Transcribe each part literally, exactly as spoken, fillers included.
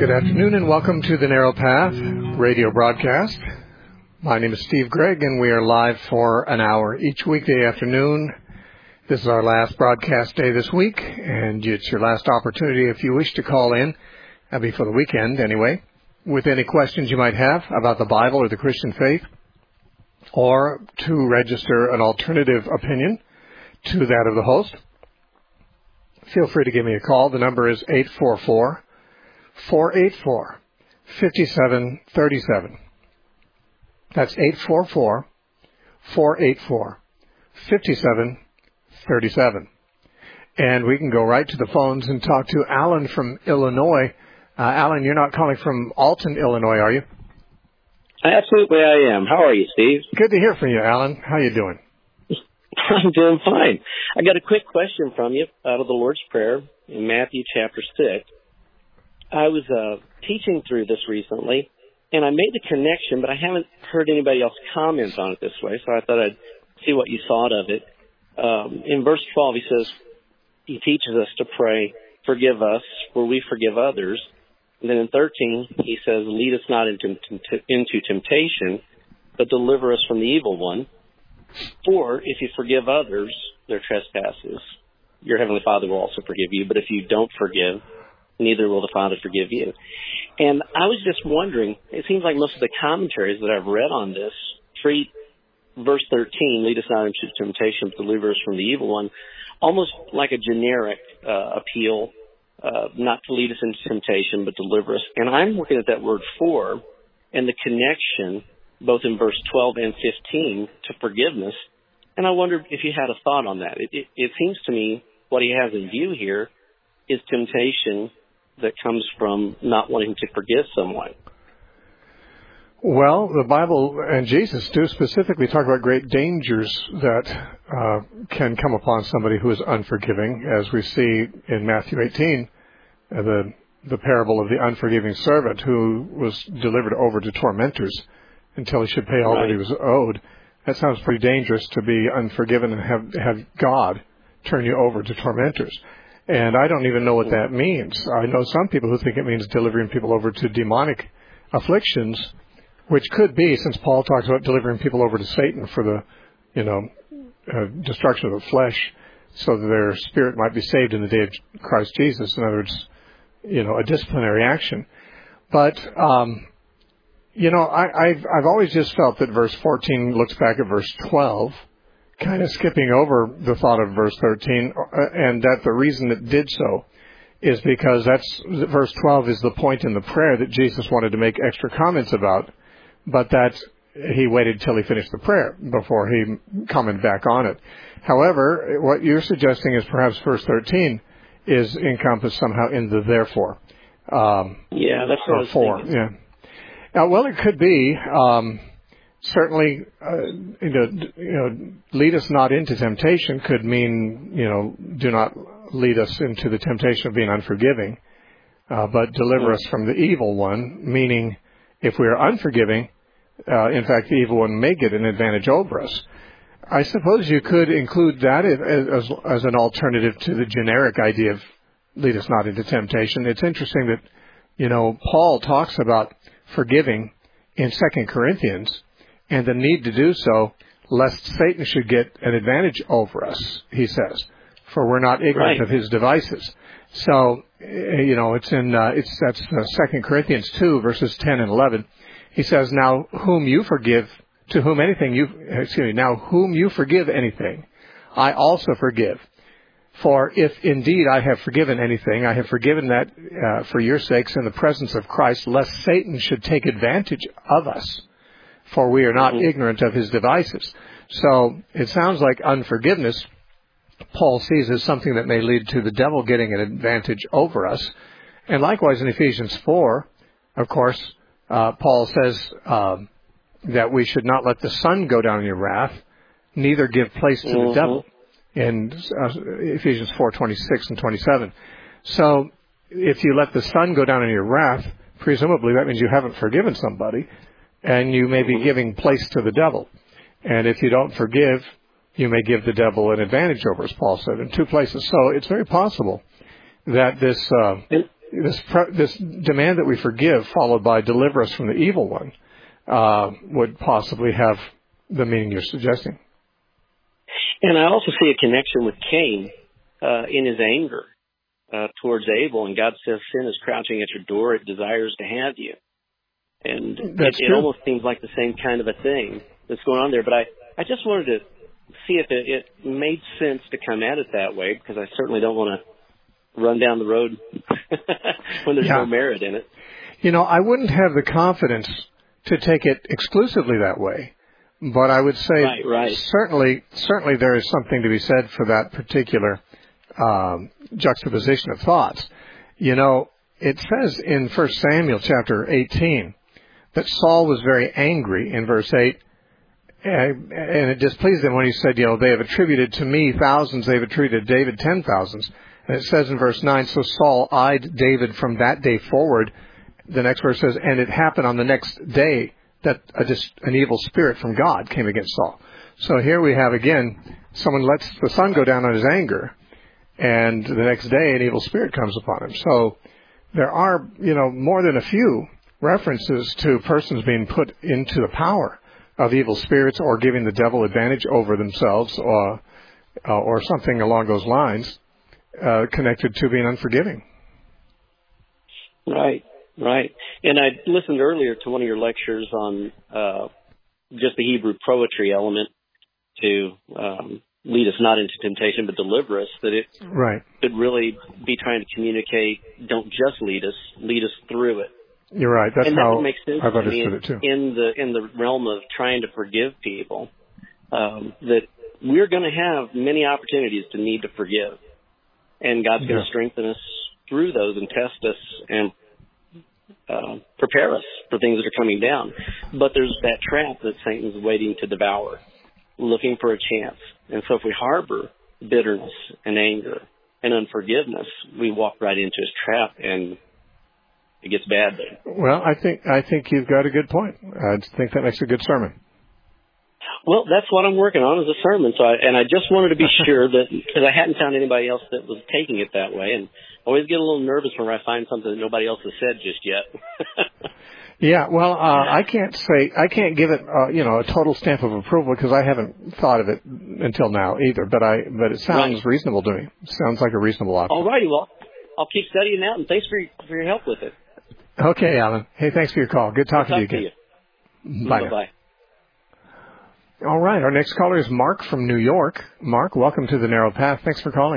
Good afternoon and welcome to the Narrow Path radio broadcast. My name is Steve Gregg and we are live for an hour each weekday afternoon. This is our last broadcast day this week, and it's your last opportunity if you wish to call in, that'll be for the weekend anyway, with any questions you might have about the Bible or the Christian faith, or to register an alternative opinion to that of the host. Feel free to give me a call. The number is eight four four, four eight four, five seven three seven. That's eight four four, four eight four, five seven three seven. And we can go right to the phones and talk to Alan from Illinois. Uh, Alan, you're not calling from Alton, Illinois, are you? Absolutely I am. How are you, Steve? Good to hear from you, Alan. How you doing? I'm doing fine. I got a quick question from you out of the Lord's Prayer in Matthew chapter six. I was uh, teaching through this recently, and I made the connection, but I haven't heard anybody else comment on it this way, so I thought I'd see what you thought of it. Um, in verse twelve, he says, he teaches us to pray, forgive us, for we forgive others. And then in thirteen, he says, lead us not into, into temptation, but deliver us from the evil one. For if you forgive others their trespasses, your heavenly Father will also forgive you. But if you don't forgive, neither will the Father forgive you. And I was just wondering, it seems like most of the commentaries that I've read on this treat verse thirteen, lead us not into temptation, but deliver us from the evil one, almost like a generic uh, appeal, uh, not to lead us into temptation, but deliver us. And I'm looking at that word for and the connection both in verse twelve and fifteen to forgiveness. And I wondered if you had a thought on that. It, it, it seems to me what he has in view here is temptation that comes from not wanting to forgive someone. Well, the Bible and Jesus do specifically talk about great dangers that uh, can come upon somebody who is unforgiving, as we see in Matthew eighteen, uh, the the parable of the unforgiving servant who was delivered over to tormentors until he should pay all right that he was owed. That sounds pretty dangerous, to be unforgiven and have have God turn you over to tormentors. And I don't even know what that means. I know some people who think it means delivering people over to demonic afflictions, which could be, since Paul talks about delivering people over to Satan for the, you know, uh, destruction of the flesh, so that their spirit might be saved in the day of Christ Jesus. In other words, you know, a disciplinary action. But, um, you know, I, I've, I've always just felt that verse fourteen looks back at verse twelve, kind of skipping over the thought of verse thirteen, and that the reason it did so is because that's verse twelve is the point in the prayer that Jesus wanted to make extra comments about, but that he waited till he finished the prayer before he commented back on it. However, what you're suggesting is perhaps verse thirteen is encompassed somehow in the therefore. Um, yeah, that's what I was for, thinking. Yeah. Now, well, it could be. Um, certainly, uh, you know, you know, lead us not into temptation could mean, you know, do not lead us into the temptation of being unforgiving, uh, but deliver us from the evil one, meaning if we are unforgiving, uh, in fact, the evil one may get an advantage over us. I suppose you could include that as, as an alternative to the generic idea of lead us not into temptation. It's interesting that, you know, Paul talks about forgiving in Second Corinthians and the need to do so lest Satan should get an advantage over us, he says, for we're not ignorant right. of his devices. So, you know, it's in, uh, it's, that's uh, Second Corinthians two, verses ten and eleven. He says, now whom you forgive, to whom anything you, excuse me, now whom you forgive anything, I also forgive. For if indeed I have forgiven anything, I have forgiven that uh, for your sakes in the presence of Christ, lest Satan should take advantage of us, for we are not mm-hmm. ignorant of his devices. So it sounds like unforgiveness, Paul sees as something that may lead to the devil getting an advantage over us. And likewise in Ephesians four, of course, uh, Paul says um, that we should not let the sun go down in your wrath, neither give place to mm-hmm. the devil. In uh, Ephesians four, twenty-six and twenty-seven. So if you let the sun go down in your wrath, presumably that means you haven't forgiven somebody, and you may be giving place to the devil. And if you don't forgive, you may give the devil an advantage over us, Paul said, in two places. So it's very possible that this uh, this this demand that we forgive, followed by deliver us from the evil one, uh, would possibly have the meaning you're suggesting. And I also see a connection with Cain uh, in his anger uh, towards Abel, and God says, "Sin is crouching at your door; it desires to have you." And That's it, it almost seems like the same kind of a thing that's going on there. But I, I just wanted to see if it, it made sense to come at it that way, because I certainly don't want to run down the road when there's yeah. no merit in it. You know, I wouldn't have the confidence to take it exclusively that way, but I would say right, right. certainly, certainly there is something to be said for that particular um, juxtaposition of thoughts. You know, it says in First Samuel chapter eighteen that Saul was very angry in verse eight, and it displeased him when he said, you know, they have attributed to me thousands, they've attributed to David ten thousands. And it says in verse nine, so Saul eyed David from that day forward. The next verse says, and it happened on the next day that a, an evil spirit from God came against Saul. So here we have again, someone lets the sun go down on his anger, and the next day an evil spirit comes upon him. So there are, you know, more than a few references to persons being put into the power of evil spirits or giving the devil advantage over themselves or, uh, or something along those lines uh, connected to being unforgiving. Right, right. And I listened earlier to one of your lectures on uh, just the Hebrew poetry element to um, lead us not into temptation but deliver us, that it right. could really be trying to communicate, don't just lead us, lead us through it. You're right. That's and that how would make sense I've to me understood it too. In the in the realm of trying to forgive people, um, that we're going to have many opportunities to need to forgive, and God's going to yeah. strengthen us through those and test us and uh, prepare us for things that are coming down. But there's that trap that Satan's waiting to devour, looking for a chance. And so if we harbor bitterness and anger and unforgiveness, we walk right into his trap and it gets bad there. Well, I think I think you've got a good point. I think that makes a good sermon. Well, that's what I'm working on as a sermon. So, I, and I just wanted to be sure that, because I hadn't found anybody else that was taking it that way, and I always get a little nervous when I find something that nobody else has said just yet. Yeah, well, uh, I can't say I can't give it, uh, you know, a total stamp of approval because I haven't thought of it until now either. But I, but it sounds right. reasonable to me. It sounds like a reasonable option. All righty, well, I'll keep studying that, and thanks for your, for your help with it. Okay, Alan. Hey, thanks for your call. Good talking Good to you again. You. Bye. Bye. All right. Our next caller is Mark from New York. Mark, welcome to the Narrow Path. Thanks for calling.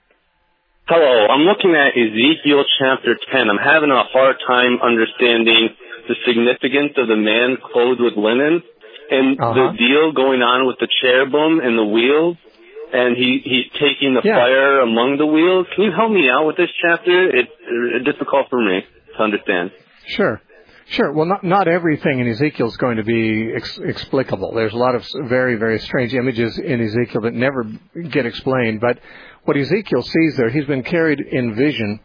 Hello. I'm looking at Ezekiel chapter ten. I'm having a hard time understanding the significance of the man clothed with linen and uh-huh. the deal going on with the cherubim and the wheels. And he, he's taking the yeah. fire among the wheels. Can you help me out with this chapter? It's uh, difficult for me to understand. Sure. Sure. Well, not not everything in Ezekiel is going to be ex- explicable. There's a lot of very, very strange images in Ezekiel that never get explained. But what Ezekiel sees there, he's been carried in vision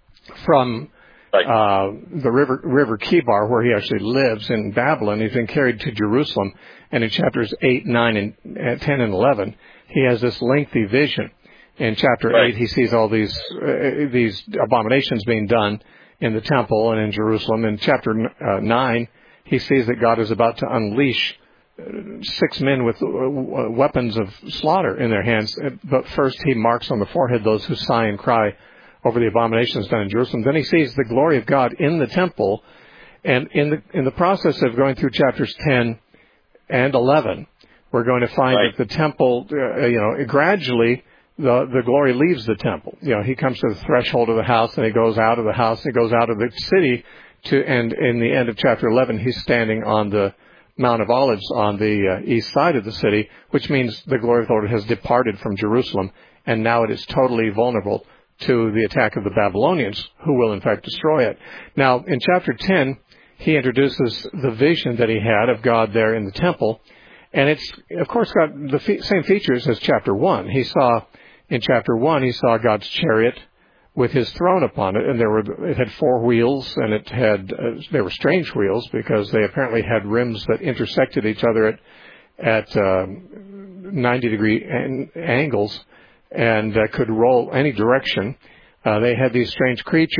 from right. uh, the river river Kibar, where he actually lives in Babylon. He's been carried to Jerusalem. And in chapters eight, nine, and uh, ten, and eleven, he has this lengthy vision. In chapter right. eight, he sees all these uh, these abominations being done in the temple and in Jerusalem. In chapter uh, nine, he sees that God is about to unleash uh, six men with uh, weapons of slaughter in their hands. But first he marks on the forehead those who sigh and cry over the abominations done in Jerusalem. Then he sees the glory of God in the temple. And in the in the process of going through chapters ten and eleven, we're going to find right. that the temple, uh, you know, gradually The, the glory leaves the temple. You know, he comes to the threshold of the house, and he goes out of the house, and he goes out of the city to, and in the end of chapter eleven, he's standing on the Mount of Olives on the uh, east side of the city, which means the glory of the Lord has departed from Jerusalem, and now it is totally vulnerable to the attack of the Babylonians, who will in fact destroy it. Now, in chapter ten, he introduces the vision that he had of God there in the temple, and it's, of course, got the fe- same features as chapter one. He saw In chapter one, he saw God's chariot with his throne upon it, and there were it had four wheels, and it had uh, they were strange wheels because they apparently had rims that intersected each other at at uh, ninety degree an- angles and uh, could roll any direction. Uh, they had these strange creatures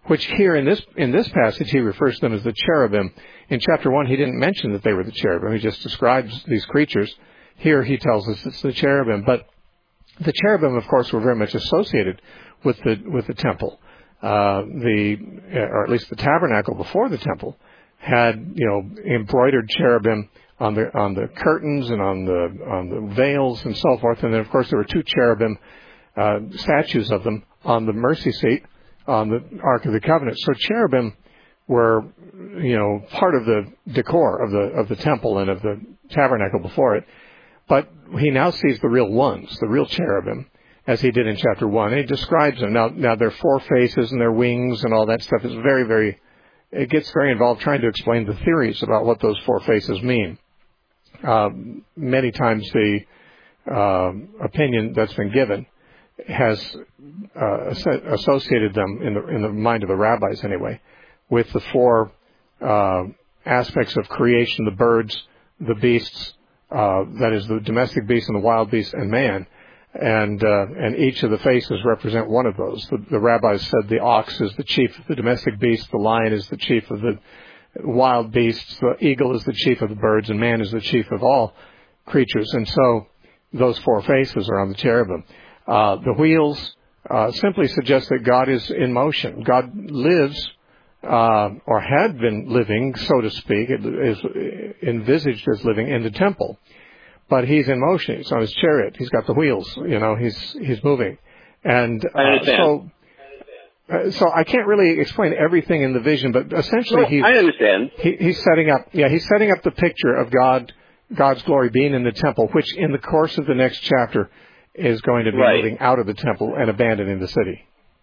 which here in this in this passage he refers to them as the cherubim. In chapter one, he didn't mention that they were the cherubim. He just describes these creatures. Here he tells us it's the cherubim. But the cherubim, of course, were very much associated with the with the temple. Uh, the or at least the tabernacle before the temple had, you know, embroidered cherubim on the on the curtains and on the on the veils and so forth. And then, of course, there were two cherubim uh, statues of them on the mercy seat on the Ark of the Covenant. So cherubim were, you know, part of the decor of the of the temple and of the tabernacle before it. But he now sees the real ones, the real cherubim, as he did in chapter one. And he describes them. Now, now their four faces and their wings and all that stuff is very, very, it gets very involved trying to explain the theories about what those four faces mean. Uh, many times the uh, opinion that's been given has uh, associated them, in the, in the mind of the rabbis anyway, with the four uh, aspects of creation, the birds, the beasts, uh, that is the domestic beast and the wild beast and man. And uh, and each of the faces represent one of those. The, the rabbis said the ox is the chief of the domestic beast, the lion is the chief of the wild beasts, the eagle is the chief of the birds, and man is the chief of all creatures. And so those four faces are on the cherubim. Uh, the wheels uh, simply suggest that God is in motion. God lives, uh, or had been living, so to speak, it is envisaged as living in the temple. But he's in motion. He's on his chariot. He's got the wheels. You know, he's he's moving. And uh, so, uh, so I can't really explain everything in the vision, but essentially, no, he's I understand. He, he's setting up. Yeah, he's setting up the picture of God, God's glory being in the temple, which in the course of the next chapter is going to be right. moving out of the temple and abandoning the city.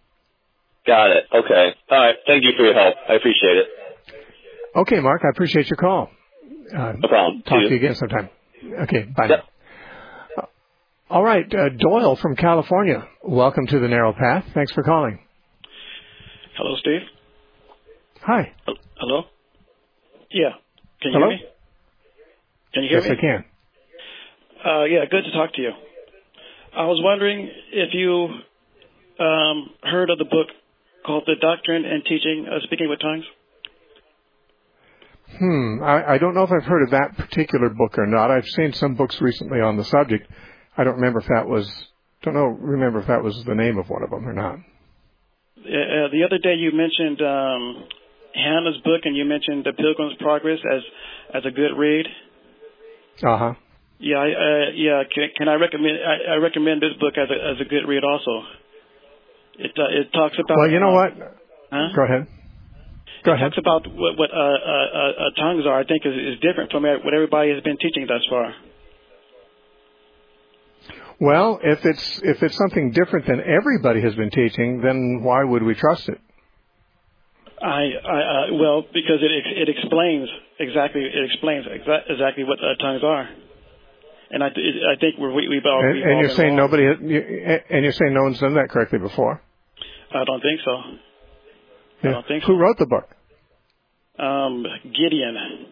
Got it. Okay. All right. Thank you for your help. I appreciate it. Okay, Mark. I appreciate your call. Uh, no problem. Talk See to you again sometime. Okay, bye. Yep. Uh, all right, uh, Doyle from California. Welcome to the Narrow Path. Thanks for calling. Hello, Steve. Hi. Hello? Yeah. Can you Hello? hear me? Can you hear yes, me? Yes, I can. Uh, yeah, good to talk to you. I was wondering if you um, heard of the book called The Doctrine and Teaching of Speaking with Tongues? Hmm, I, I don't know if I've heard of that particular book or not. I've seen some books recently on the subject. I don't remember if that was, don't know, remember if that was the name of one of them or not. Uh, the other day you mentioned um, Hannah's book, and you mentioned The Pilgrim's Progress as as a good read. Uh huh. Yeah, I, uh, yeah. Can, can I recommend? I, I recommend this book as a as a good read also. It uh, it talks about. Well, you know uh, what? Huh? Go ahead. Go it ahead. talks about what, what uh, uh, uh, tongues are. I think is, is different from what everybody has been teaching thus far. Well, if it's if it's something different than everybody has been teaching, then why would we trust it? I, I uh, well, because it it explains exactly it explains exa- exactly what uh, tongues are, and I th- I think we're, we we've all. And, we've and all you're been saying wrong. nobody, you, and you're saying no one's done that correctly before. I don't think so. Yeah. I don't think so. Who wrote the book? Um, Gideon.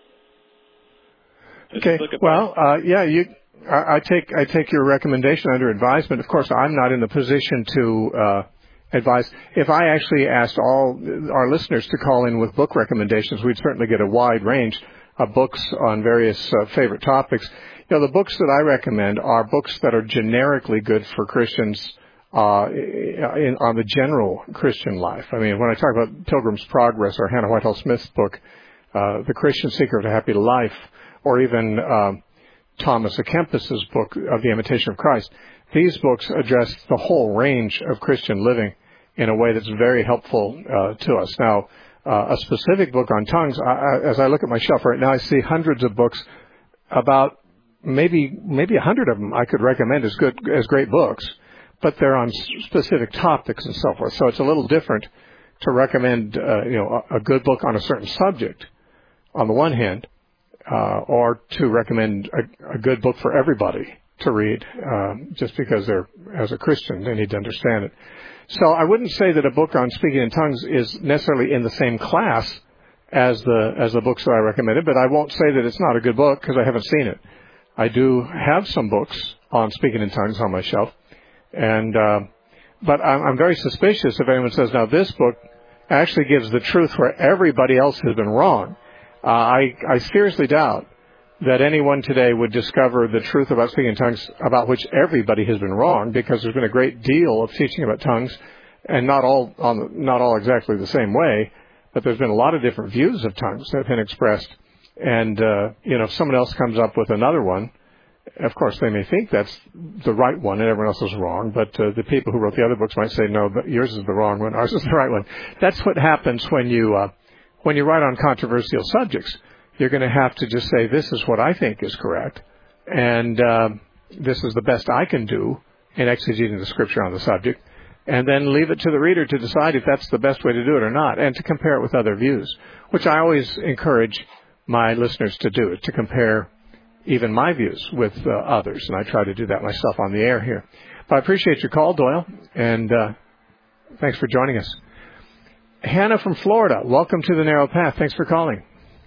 It's Okay. a book about- Well, uh, yeah, you. I, I take I take your recommendation under advisement. Of course, I'm not in the position to uh, advise. If I actually asked all our listeners to call in with book recommendations, we'd certainly get a wide range of books on various uh, favorite topics. You know, the books that I recommend are books that are generically good for Christians uh, in, on the general Christian life. I mean, when I talk about Pilgrim's Progress or Hannah Whitehall Smith's book, uh, The Christian Secret of a Happy Life, or even uh, Thomas A. Kempis's book of The Imitation of Christ, these books address the whole range of Christian living in a way that's very helpful uh, to us. Now, uh, a specific book on tongues, I, I, as I look at my shelf right now, I see hundreds of books, about maybe maybe a hundred of them I could recommend as good as great books, but they're on specific topics and so forth. So it's a little different to recommend uh, you know a, a good book on a certain subject on the one hand, uh, or to recommend a, a good book for everybody to read, um, just because they're, as a Christian, they need to understand it. So I wouldn't say that a book on speaking in tongues is necessarily in the same class as the as the books that I recommended, but I won't say that it's not a good book because I haven't seen it. I do have some books on speaking in tongues on my shelf, and uh, but I'm, I'm very suspicious if anyone says, now this book actually gives the truth where everybody else has been wrong. Uh, I, I seriously doubt that anyone today would discover the truth about speaking in tongues about which everybody has been wrong, because there's been a great deal of teaching about tongues, and not all on not all exactly the same way, but there's been a lot of different views of tongues that have been expressed. And, uh, you know, if someone else comes up with another one, of course, they may think that's the right one and everyone else is wrong, but uh, the people who wrote the other books might say, no, but yours is the wrong one, ours is the right one. That's what happens when you uh, when you write on controversial subjects. You're going to have to just say, this is what I think is correct, and uh, this is the best I can do in exegeting the Scripture on the subject, and then leave it to the reader to decide if that's the best way to do it or not, and to compare it with other views, which I always encourage my listeners to do, to compare even my views with uh, others, and I try to do that myself on the air here. But I appreciate your call, Doyle, and uh, thanks for joining us. Hannah from Florida, welcome to the Narrow Path. Thanks for calling.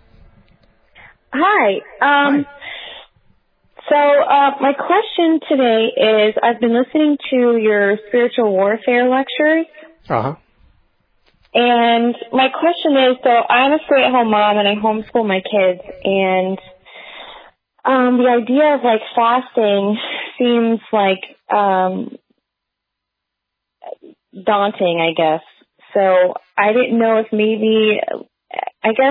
Hi. Um, Hi. So uh, my question today is, I've been listening to your spiritual warfare lectures. Uh-huh. And my question is, so I'm a stay-at-home mom and I homeschool my kids, and um, the idea of like fasting seems like um, daunting, I guess. So I didn't know if maybe, I guess,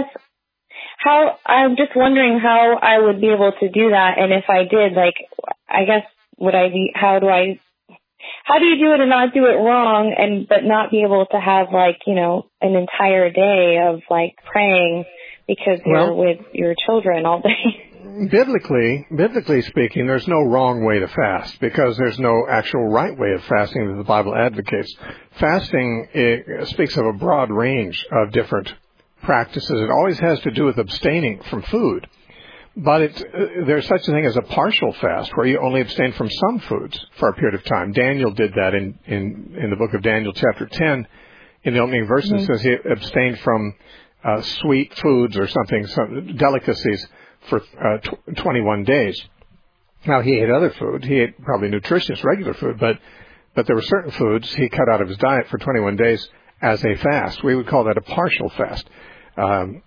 how, I'm just wondering how I would be able to do that, and if I did, like, I guess, would I be, how do I, how do you do it and not do it wrong, and but not be able to have, like, you know, an entire day of, like, praying because you're well, with your children all day? Biblically, biblically speaking, there's no wrong way to fast, because there's no actual right way of fasting that the Bible advocates. Fasting it speaks of a broad range of different practices. It always has to do with abstaining from food. But it's, uh, there's such a thing as a partial fast, where you only abstain from some foods for a period of time. Daniel did that in, in, in the book of Daniel, chapter ten. In the opening verse, mm-hmm. it says he abstained from uh, sweet foods or something, some delicacies, for uh, tw- twenty-one days. Now, he ate other food. He ate probably nutritious, regular food, but but there were certain foods he cut out of his diet for twenty-one days as a fast. We would call that a partial fast. Um,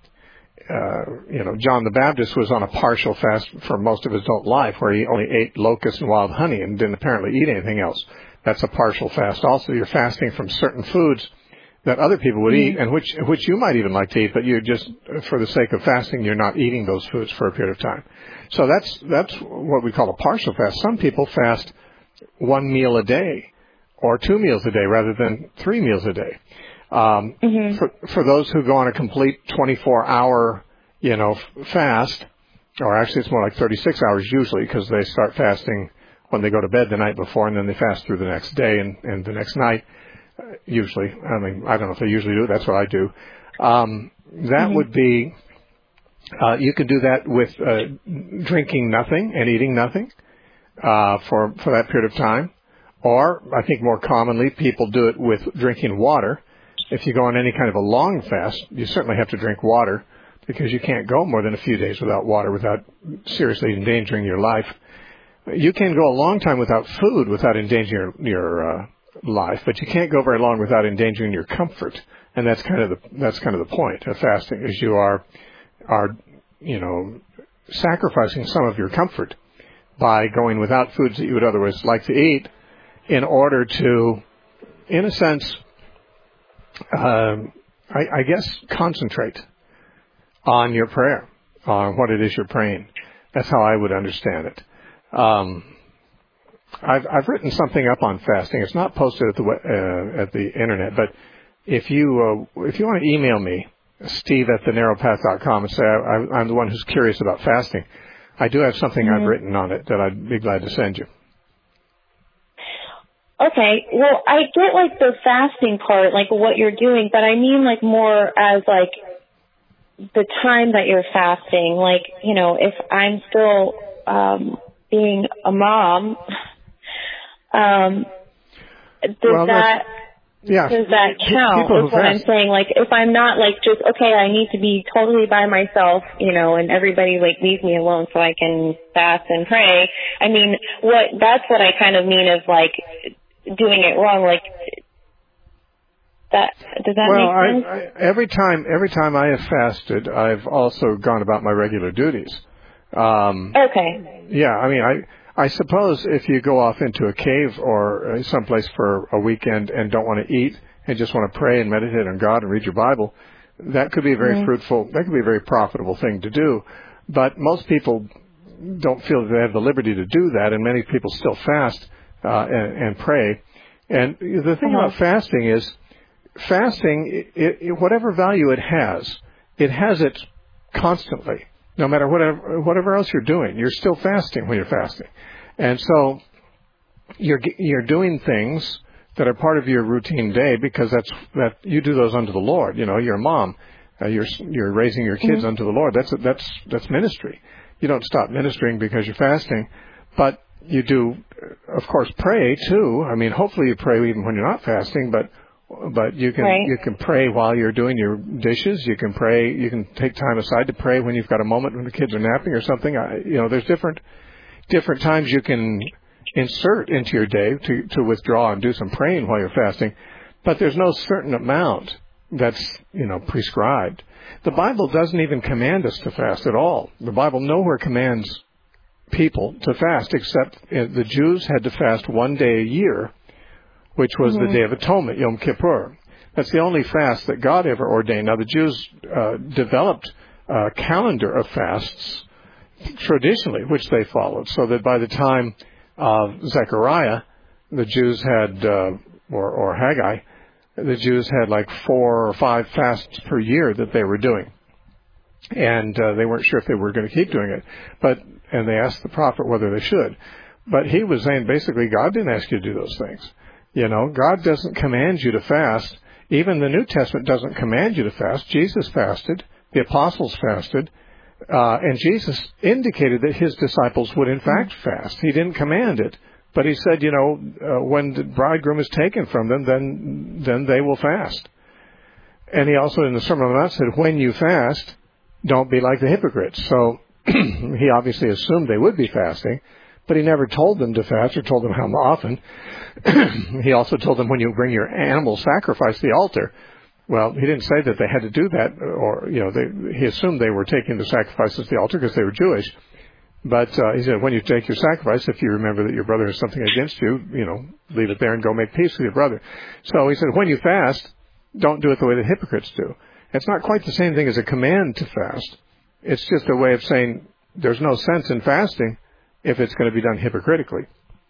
uh, you know, John the Baptist was on a partial fast for most of his adult life, where he only ate locusts and wild honey and didn't apparently eat anything else. That's a partial fast. Also, you're fasting from certain foods that other people would mm-hmm. eat, and which which you might even like to eat, but you just, for the sake of fasting, you're not eating those foods for a period of time. So that's that's what we call a partial fast. Some people fast one meal a day, or two meals a day, rather than three meals a day. Um, mm-hmm. For for those who go on a complete twenty-four hour, you know, fast, or actually it's more like thirty-six hours usually, because they start fasting when they go to bed the night before, and then they fast through the next day and, and the next night. Usually, I mean, I don't know if they usually do it. That's what I do. Um, that mm-hmm. would be, uh, you can do that with uh, drinking nothing and eating nothing uh, for for that period of time. Or, I think more commonly, people do it with drinking water. If you go on any kind of a long fast, you certainly have to drink water, because you can't go more than a few days without water without seriously endangering your life. You can go a long time without food without endangering your, your uh, life, but you can't go very long without endangering your comfort, and that's kind of the that's kind of the point of fasting, is you are are you know sacrificing some of your comfort by going without foods that you would otherwise like to eat, in order to, in a sense, um, I, I guess, concentrate on your prayer, on what it is you're praying. That's how I would understand it. Um, I've, I've written something up on fasting. It's not posted at the uh, at the internet, but if you uh, if you want to email me, Steve at the narrow path dot com, and say I, I'm the one who's curious about fasting, I do have something mm-hmm. I've written on it that I'd be glad to send you. Okay, well, I get like the fasting part, like what you're doing, but I mean like more as like the time that you're fasting. Like, you know, if I'm still um, being a mom. Um, does well, that yeah. does that count? Is what I'm saying. Like, if I'm not like just okay, I need to be totally by myself, you know, and everybody like leave me alone so I can fast and pray. I mean, what that's what I kind of mean of like doing it wrong. Like, That does that well, make sense? I, I, every time every time I have fasted, I've also gone about my regular duties. Um, okay. Yeah, I mean, I I suppose if you go off into a cave or someplace for a weekend and don't want to eat and just want to pray and meditate on God and read your Bible, that could be a very mm-hmm. fruitful, that could be a very profitable thing to do. But most people don't feel that they have the liberty to do that, and many people still fast uh, and, and pray. And the thing uh-huh. about fasting is, fasting, it, it, whatever value it has, it has it constantly. No matter whatever whatever else you're doing, you're still fasting when you're fasting. And so you're you're doing things that are part of your routine day because that's that you do those unto the Lord. You know, you're a mom, uh, you're you're raising your kids mm-hmm. unto the Lord. That's that's that's ministry. You don't stop ministering because you're fasting, but you do, of course, pray too. I mean, hopefully you pray even when you're not fasting, but but you can right. you can pray while you're doing your dishes. You can pray. You can take time aside to pray when you've got a moment when the kids are napping or something. I, you know, there's different different times you can insert into your day to to withdraw and do some praying while you're fasting. But there's no certain amount that's you know prescribed. The Bible doesn't even command us to fast at all. The Bible nowhere commands people to fast, except the Jews had to fast one day a year, which was mm-hmm. the Day of Atonement, Yom Kippur. That's the only fast that God ever ordained. Now, the Jews uh, developed a calendar of fasts traditionally, which they followed, so that by the time of Zechariah, the Jews had, uh, or, or Haggai, the Jews had like four or five fasts per year that they were doing. And uh, they weren't sure if they were going to keep doing it. But and they asked the prophet whether they should. But he was saying basically God didn't ask you to do those things. You know, God doesn't command you to fast. Even the New Testament doesn't command you to fast. Jesus fasted. The apostles fasted. Uh, and Jesus indicated that his disciples would in fact fast. He didn't command it. But he said, you know, uh, when the bridegroom is taken from them, then then they will fast. And he also in the Sermon on the Mount said, when you fast, don't be like the hypocrites. So he obviously assumed they would be fasting, but he never told them to fast or told them how often. He also told them when you bring your animal sacrifice to the altar. Well, he didn't say that they had to do that, or, you know, they, he assumed they were taking the sacrifices to the altar because they were Jewish. But uh, he said, when you take your sacrifice, if you remember that your brother has something against you, you know, leave it there and go make peace with your brother. So he said, when you fast, don't do it the way the hypocrites do. It's not quite the same thing as a command to fast. It's just a way of saying there's no sense in fasting if it's going to be done hypocritically.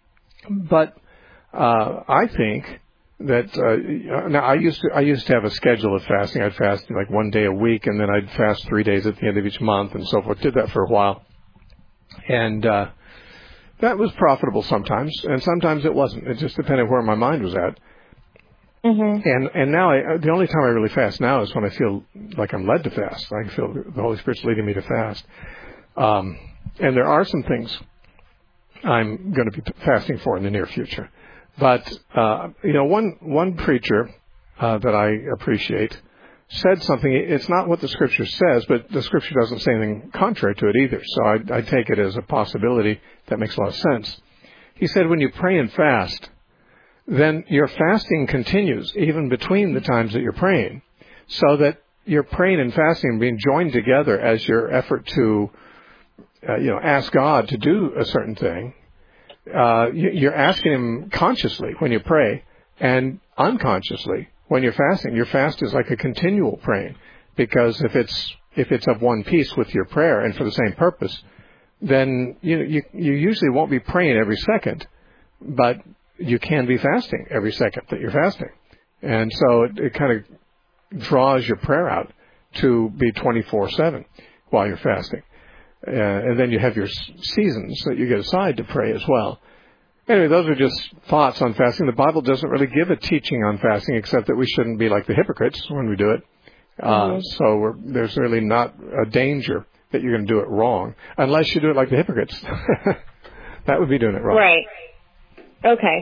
But uh, I think that uh, now I used to I used to have a schedule of fasting. I'd fast like one day a week, and then I'd fast three days at the end of each month, and so forth. Did that for a while, and uh, that was profitable sometimes, and sometimes it wasn't. It just depended where my mind was at. Mm-hmm. And and now I, the only time I really fast now is when I feel like I'm led to fast. I feel the Holy Spirit's leading me to fast. Um, and there are some things I'm going to be fasting for in the near future. But uh, you know, one one preacher uh, that I appreciate said something. It's not what the Scripture says, but the Scripture doesn't say anything contrary to it either. So I, I take it as a possibility that makes a lot of sense. He said, when you pray and fast, then your fasting continues even between the times that you're praying, so that your praying and fasting being joined together as your effort to, uh, you know, ask God to do a certain thing. Uh, you're asking Him consciously when you pray, and unconsciously when you're fasting. Your fast is like a continual praying, because if it's if it's of one piece with your prayer and for the same purpose, then you you, you usually won't be praying every second, but you can be fasting every second that you're fasting. And so it, it kind of draws your prayer out to be twenty-four seven while you're fasting. Uh, and then you have your seasons that you get aside to pray as well. Anyway, those are just thoughts on fasting. The Bible doesn't really give a teaching on fasting, except that we shouldn't be like the hypocrites when we do it. Uh, mm-hmm. So we're, there's really not a danger that you're going to do it wrong, unless you do it like the hypocrites. That would be doing it wrong. Right. Okay.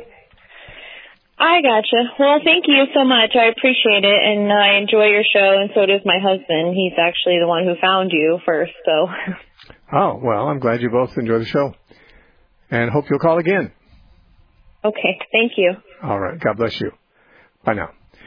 I gotcha. Well, thank you so much. I appreciate it, and I enjoy your show, and so does my husband. He's actually the one who found you first, so. Oh, well, I'm glad you both enjoy the show, and hope you'll call again. Okay. Thank you. All right. God bless you. Bye now.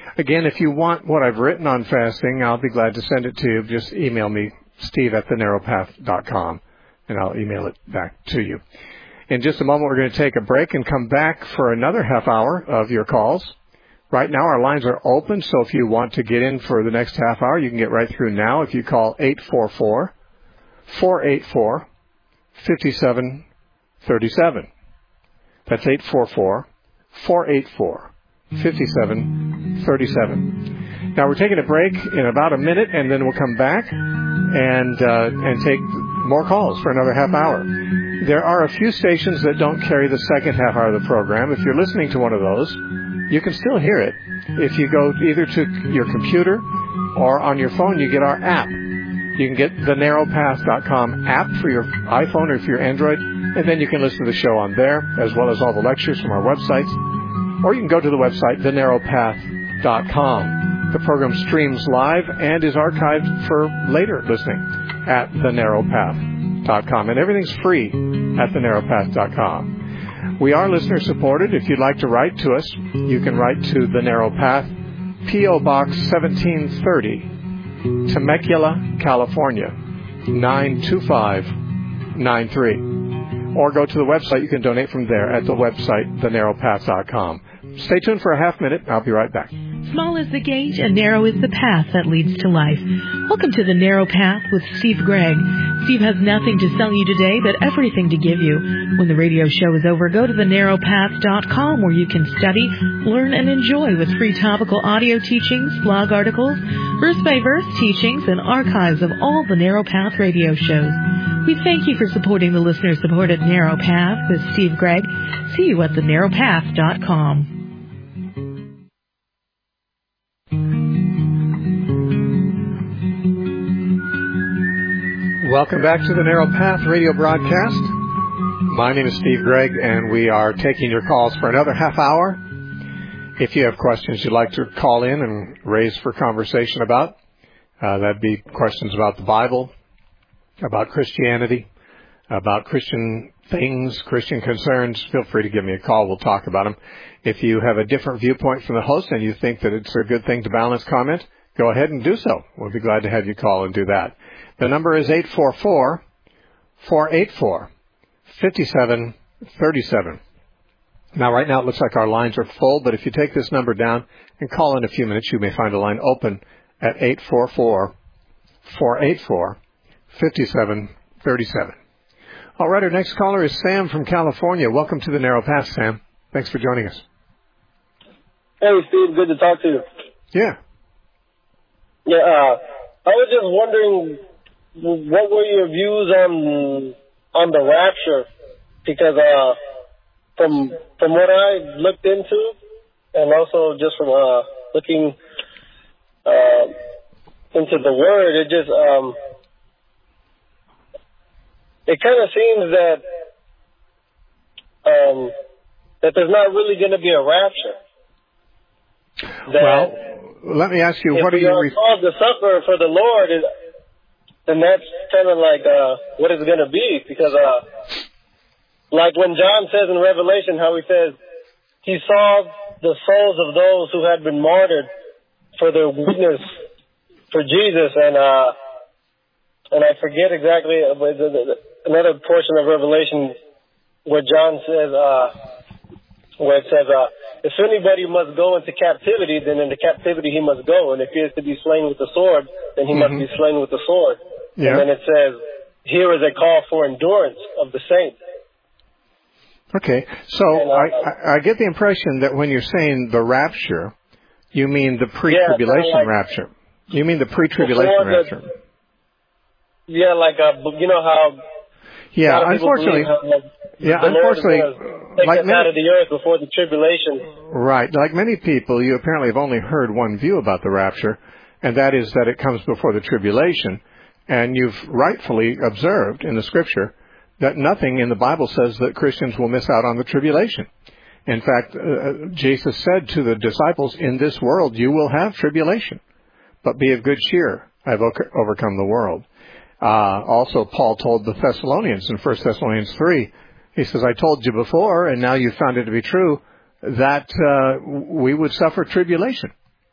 Again, if you want what I've written on fasting, I'll be glad to send it to you. Just email me, steve at the narrow path dot com, and I'll email it back to you. In just a moment, we're going to take a break and come back for another half hour of your calls. Right now, our lines are open, so if you want to get in for the next half hour, you can get right through now if you call eight four four, four eight four, five seven three seven. That's eight four four, four eight four, five seven three seven. Now, we're taking a break in about a minute, and then we'll come back and uh, and take more calls for another half hour. There are a few stations that don't carry the second half hour of the program. If you're listening to one of those, you can still hear it. If you go either to your computer or on your phone, you get our app. You can get the narrow path dot com app for your iPhone or for your Android, and then you can listen to the show on there, as well as all the lectures from our websites. Or you can go to the website the narrow path dot com. The program streams live and is archived for later listening at the narrow path dot com. And everything's free at the narrow path dot com. We are listener supported. If you'd like to write to us, you can write to The Narrow Path, P O Box seventeen thirty, Temecula, California, nine two five nine three. Or go to the website. You can donate from there at the website the narrow path dot com. Stay tuned for a half minute. I'll be right back. Small is the gate and narrow is the path that leads to life. Welcome to The Narrow Path with Steve Gregg. Steve has nothing to sell you today, but everything to give you. When the radio show is over, go to the narrow path dot com where you can study, learn, and enjoy with free topical audio teachings, blog articles, verse-by-verse teachings, and archives of all the Narrow Path radio shows. We thank you for supporting the listener-supported Narrow Path with Steve Gregg. See you at the narrow path dot com. Welcome back to the Narrow Path radio broadcast. My name is Steve Gregg, and we are taking your calls for another half hour. If you have questions you'd like to call in and raise for conversation about, uh, that'd be questions about the Bible, about Christianity, about Christian things, Christian concerns, feel free to give me a call. We'll talk about them. If you have a different viewpoint from the host and you think that it's a good thing to balance comment, go ahead and do so. We'll be glad to have you call and do that. The number is eight four four, four eight four, five seven three seven. Now, right now it looks like our lines are full, but if you take this number down and call in a few minutes, you may find a line open at eight four four, four eight four, five seven three seven. All right, our next caller is Sam from California. Welcome to the Narrow Path, Sam. Thanks for joining us. Hey, Steve. Good to talk to you. Yeah. Yeah, uh, I was just wondering, what were your views on on the rapture? Because uh, from from what I looked into, and also just from uh, looking uh, into the Word, it just um, it kind of seems that um, that there's not really going to be a rapture. That well, let me ask you, what are you re- called to suffer for the Lord? Is, then that's kind of like uh, what it's going to be, because uh, like when John says in Revelation, how he says he saw the souls of those who had been martyred for their witness for Jesus, and uh, and I forget exactly another portion of Revelation where John says, uh, where it says, uh, if anybody must go into captivity, then into captivity he must go, and if he is to be slain with the sword, then he mm-hmm. must be slain with the sword. Yeah. And then it says, here is a call for endurance of the saints. Okay, so and, uh, I, I get the impression that when you're saying the rapture, you mean the pre-tribulation yeah, like, rapture. You mean the pre-tribulation the, rapture. Yeah, like, uh, you know how... Yeah, unfortunately... How, like, yeah, unfortunately... Take like us many, out of the earth before the tribulation. Right. Like many people, you apparently have only heard one view about the rapture, and that is that it comes before the tribulation. And you've rightfully observed in the Scripture that nothing in the Bible says that Christians will miss out on the tribulation. In fact, uh, Jesus said to the disciples, in this world you will have tribulation, but be of good cheer. I've overcome the world. Uh, also, Paul told the Thessalonians in First Thessalonians three, he says, I told you before, and now you've found it to be true, that uh, we would suffer tribulation.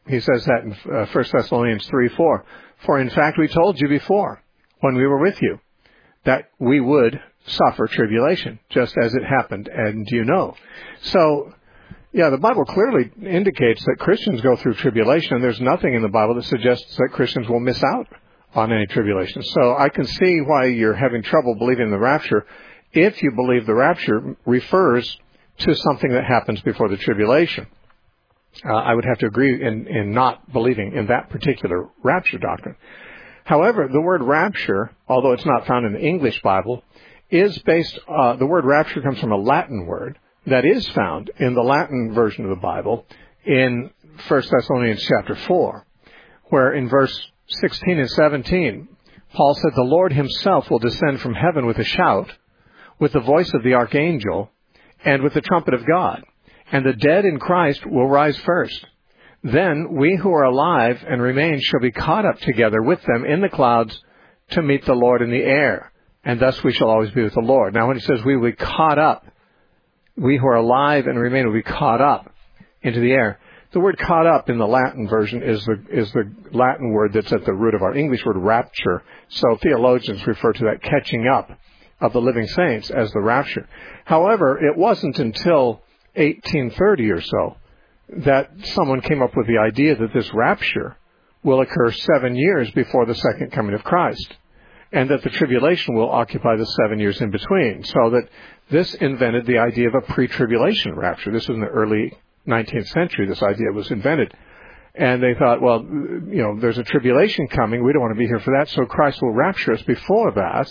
He says that in uh, First Thessalonians three four. For in fact we told you before, when we were with you, that we would suffer tribulation, just as it happened, and you know. So, yeah, the Bible clearly indicates that Christians go through tribulation, and there's nothing in the Bible that suggests that Christians will miss out on any tribulation. So I can see why you're having trouble believing the rapture if you believe the rapture refers to something that happens before the tribulation. Uh, I would have to agree in, in not believing in that particular rapture doctrine. However, the word rapture, although it's not found in the English Bible, is based, uh, the word rapture comes from a Latin word that is found in the Latin version of the Bible in First Thessalonians chapter four, where in verse sixteen and seventeen, Paul said, the Lord himself will descend from heaven with a shout, with the voice of the archangel, and with the trumpet of God. And the dead in Christ will rise first. Then we who are alive and remain shall be caught up together with them in the clouds to meet the Lord in the air. And thus we shall always be with the Lord. Now when he says we will be caught up, we who are alive and remain will be caught up into the air. The word caught up in the Latin version is the, is the Latin word that's at the root of our English word rapture. So theologians refer to that catching up of the living saints as the rapture. However, it wasn't until eighteen thirty or so that someone came up with the idea that this rapture will occur seven years before the second coming of Christ, and that the tribulation will occupy the seven years in between. So that this invented the idea of a pre-tribulation rapture. This was in the early nineteenth century, this idea was invented. And they thought, well, you know, there's a tribulation coming. We don't want to be here for that, so Christ will rapture us before that.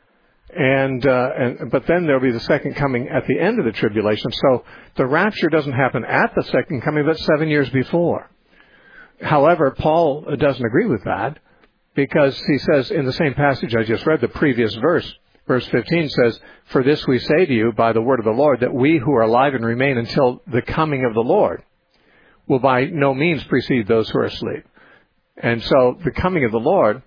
And, uh, and but then there'll be the second coming at the end of the tribulation. So the rapture doesn't happen at the second coming, but seven years before. However, Paul doesn't agree with that, because he says in the same passage I just read, the previous verse, verse fifteen says, for this we say to you by the word of the Lord, that we who are alive and remain until the coming of the Lord will by no means precede those who are asleep. And so the coming of the Lord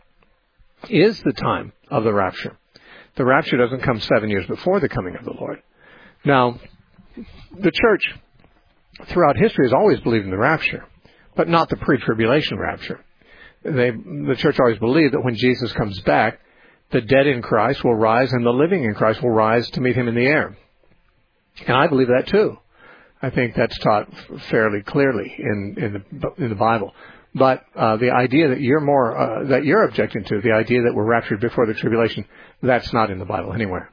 is the time of the rapture. The rapture doesn't come seven years before the coming of the Lord. Now, the church throughout history has always believed in the rapture, but not the pre-tribulation rapture. They, the church always believed that when Jesus comes back, the dead in Christ will rise and the living in Christ will rise to meet him in the air. And I believe that too. I think that's taught fairly clearly in, in, the, in the Bible. But uh, the idea that you're more uh, that you're objecting to, the idea that we're raptured before the tribulation, that's not in the Bible anywhere.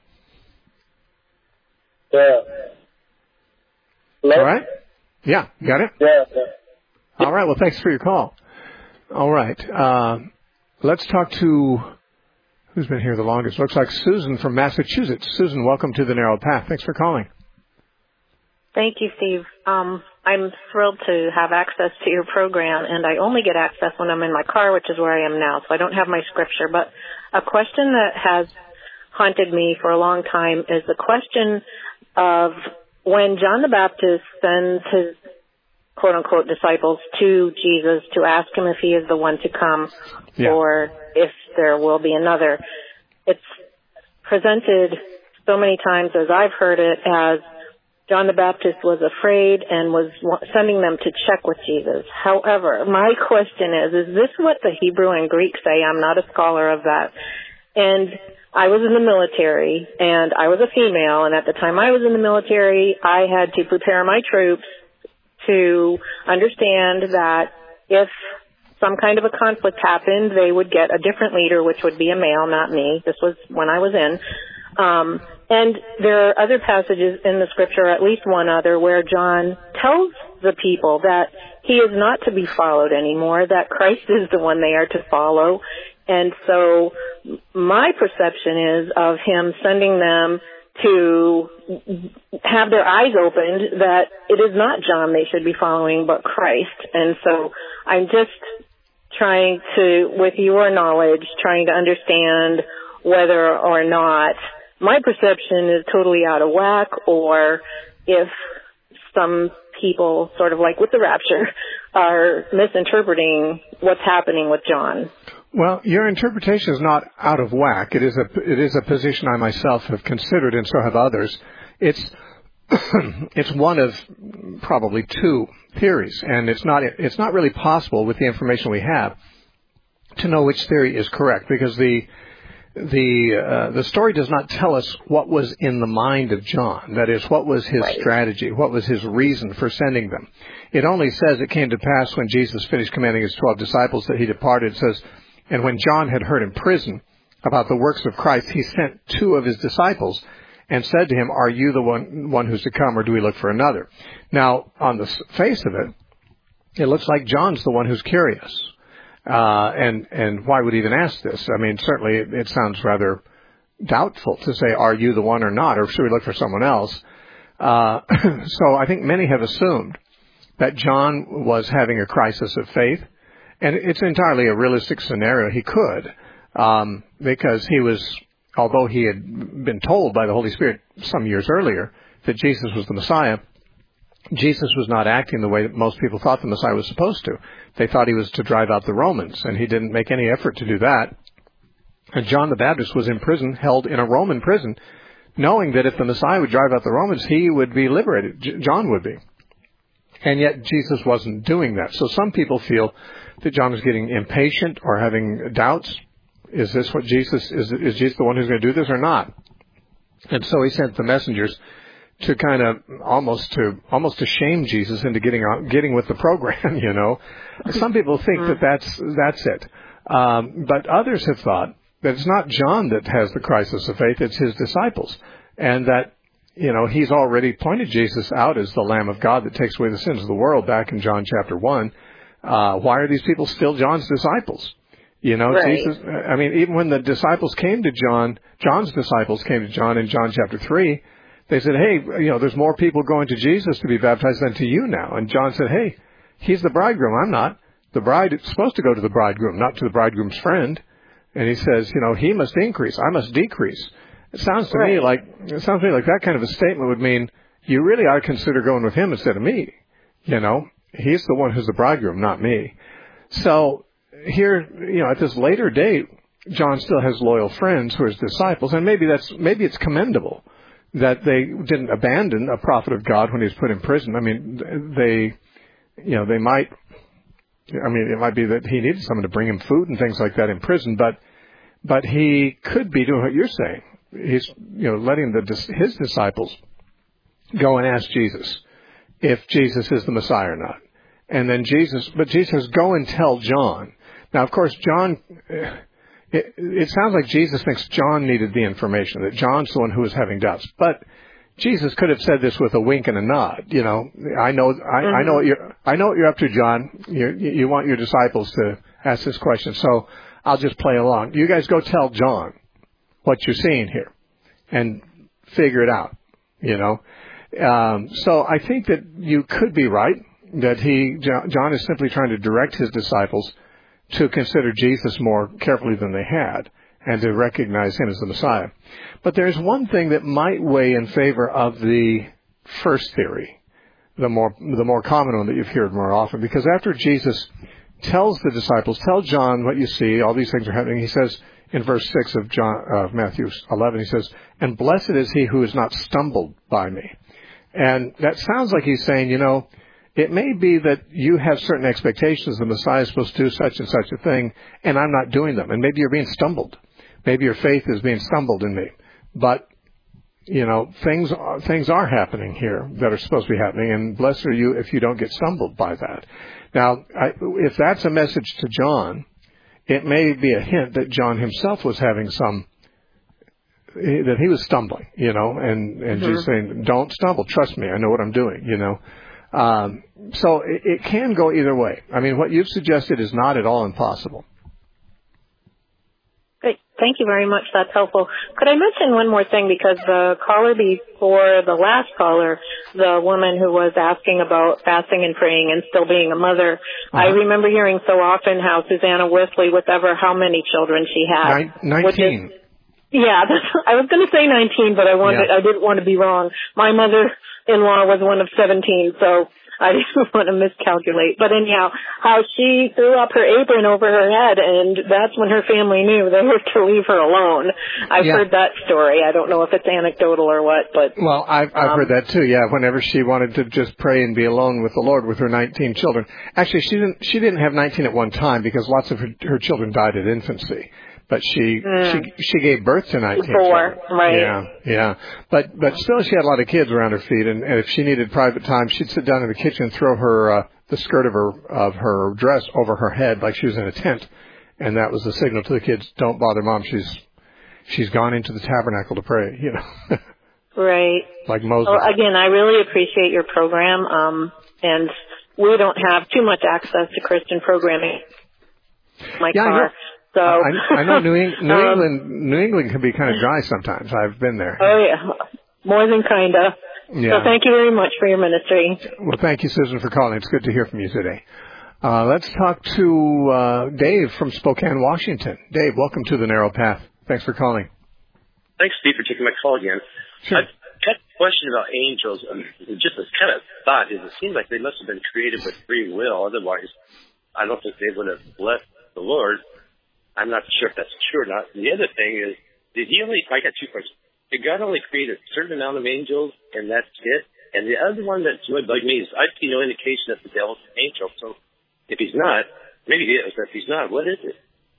Yeah. All right? Yeah, you got it? Yeah. yeah. All right, well, thanks for your call. All right. Uh, let's talk to, who's been here the longest? Looks like Susan from Massachusetts. Susan, welcome to the Narrow Path. Thanks for calling. Thank you, Steve. Um, I'm thrilled to have access to your program, and I only get access when I'm in my car, which is where I am now, so I don't have my scripture. But a question that has haunted me for a long time is the question of when John the Baptist sends his quote-unquote disciples to Jesus to ask him if he is the one to come, yeah, or if there will be another. It's presented so many times, as I've heard it, as John the Baptist was afraid and was sending them to check with Jesus. However, my question is, is this what the Hebrew and Greek say? I'm not a scholar of that. And I was in the military, and I was a female, and at the time I was in the military, I had to prepare my troops to understand that if some kind of a conflict happened, they would get a different leader, which would be a male, not me. This was when I was in. Um, and there are other passages in the scripture, at least one other, where John tells the people that he is not to be followed anymore, that Christ is the one they are to follow. And so my perception is of him sending them to have their eyes opened that it is not John they should be following, but Christ. And so I'm just trying to, with your knowledge, trying to understand whether or not my perception is totally out of whack, or if some people, sort of like with the rapture, are misinterpreting what's happening with John. Well, your interpretation is not out of whack. It is a it is a position I myself have considered, and so have others. It's it's one of probably two theories, and it's not it's not really possible with the information we have to know which theory is correct, because the the uh, the story does not tell us what was in the mind of John. That is, what was his right. strategy, what was his reason for sending them. It only says it came to pass when Jesus finished commanding his twelve disciples that he departed. It says, and when John had heard in prison about the works of Christ, he sent two of his disciples and said to him, are you the one, one who's to come, or do we look for another? Now, on the face of it, it looks like John's the one who's curious. Uh, and, and why would he even ask this? I mean, certainly it, it sounds rather doubtful to say, are you the one or not, or should we look for someone else? Uh, so I think many have assumed that John was having a crisis of faith, and it's entirely a realistic scenario. He could, um, because he was, although he had been told by the Holy Spirit some years earlier that Jesus was the Messiah, Jesus was not acting the way that most people thought the Messiah was supposed to. They thought he was to drive out the Romans, and he didn't make any effort to do that. And John the Baptist was in prison, held in a Roman prison, knowing that if the Messiah would drive out the Romans, he would be liberated. J- John would be. And yet Jesus wasn't doing that. So some people feel that John was getting impatient or having doubts. Is this what Jesus, is, is Jesus the one who's going to do this or not? And so he sent the messengers to kind of almost to almost to shame Jesus into getting on, getting with the program, you know. Some people think that that's that's it, um, but others have thought that it's not John that has the crisis of faith; it's his disciples, and that you know he's already pointed Jesus out as the Lamb of God that takes away the sins of the world. Back in John chapter one, uh, why are these people still John's disciples? You know, right. Jesus. I mean, even when the disciples came to John, John's disciples came to John in John chapter three. They said, hey, you know, there's more people going to Jesus to be baptized than to you now. And John said, hey, he's the bridegroom. I'm not. The bride is supposed to go to the bridegroom, not to the bridegroom's friend. And he says, you know, he must increase. I must decrease. It sounds to right. me like, it sounds to me like that kind of a statement would mean you really ought to consider going with him instead of me. You know, he's the one who's the bridegroom, not me. So here, you know, at this later date, John still has loyal friends who are his disciples. And maybe that's, maybe it's commendable that they didn't abandon a prophet of God when he was put in prison. I mean, they, you know, they might, I mean, it might be that he needed someone to bring him food and things like that in prison, but, but he could be doing what you're saying. He's, you know, letting the, his disciples go and ask Jesus if Jesus is the Messiah or not. And then Jesus, but Jesus, go and tell John. Now, of course, John, It, it sounds like Jesus thinks John needed the information, that John's the one who was having doubts. But Jesus could have said this with a wink and a nod. You know, I know, I, mm-hmm. I know what you're, I know what you're up to, John. You, you want your disciples to ask this question, so I'll just play along. You guys go tell John what you're seeing here, and figure it out. You know, um, so I think that you could be right that he, John, is simply trying to direct his disciples to consider Jesus more carefully than they had, and to recognize him as the Messiah. But there's one thing that might weigh in favor of the first theory, the more the more common one that you've heard more often, because after Jesus tells the disciples, tell John what you see, all these things are happening, he says in verse six of John of Matthew eleven, he says, and blessed is he who is not stumbled by me. And that sounds like he's saying, you know, it may be that you have certain expectations the Messiah is supposed to do such and such a thing, and I'm not doing them. And maybe you're being stumbled. Maybe your faith is being stumbled in me. But, you know, things are, things are happening here that are supposed to be happening, and blessed are you if you don't get stumbled by that. Now, I, if that's a message to John, it may be a hint that John himself was having some, that he was stumbling, you know, and, and mm-hmm. Jesus saying, don't stumble, trust me, I know what I'm doing, you know. Um, so it, it can go either way. I mean, what you've suggested is not at all impossible. Great. Thank you very much. That's helpful. Could I mention one more thing? Because the caller before the last caller, the woman who was asking about fasting and praying and still being a mother, uh-huh. I remember hearing so often how Susanna Wesley, whatever, how many children she had. Nin- nineteen. Is, yeah, that's, I was going to say nineteen, but I wanted, yeah. I didn't want to be wrong. My mother-in-law was one of seventeen, so I didn't want to miscalculate. But anyhow, how she threw up her apron over her head, and that's when her family knew they were to leave her alone. I've yeah. heard that story. I don't know if it's anecdotal or what, but... Well, I've, I've um, heard that too, yeah, whenever she wanted to just pray and be alone with the Lord with her nineteen children. Actually, she didn't she didn't have nineteen at one time because lots of her, her children died at infancy. But she mm. she she gave birth to nineteen Four, children. Right. Yeah, yeah. But but still, she had a lot of kids around her feet, and, and if she needed private time, she'd sit down in the kitchen and throw her uh, the skirt of her of her dress over her head like she was in a tent, and that was the signal to the kids: "Don't bother Mom. She's she's gone into the tabernacle to pray." You know. Right. Like Moses. Well, again, I really appreciate your program, um, and we don't have too much access to Christian programming. My yeah, car. So I, I know New, Eng- New um, England. New England can be kind of dry sometimes. I've been there. Oh yeah, more than kinda. Yeah. So thank you very much for your ministry. Well, thank you, Susan, for calling. It's good to hear from you today. Uh, let's talk to uh, Dave from Spokane, Washington. Dave, welcome to the Narrow Path. Thanks for calling. Thanks, Steve, for taking my call again. Sure. I've got a question about angels. Um, just this kind of thought is it seems like they must have been created with free will. Otherwise, I don't think they would have left the Lord. I'm not sure if that's true or not. And the other thing is, did he only, I got two questions. Did God only create a certain amount of angels and that's it? And the other one that's what bugged me is I see no indication that the devil's an angel. So if he's not, maybe he is, but if he's not, what is it?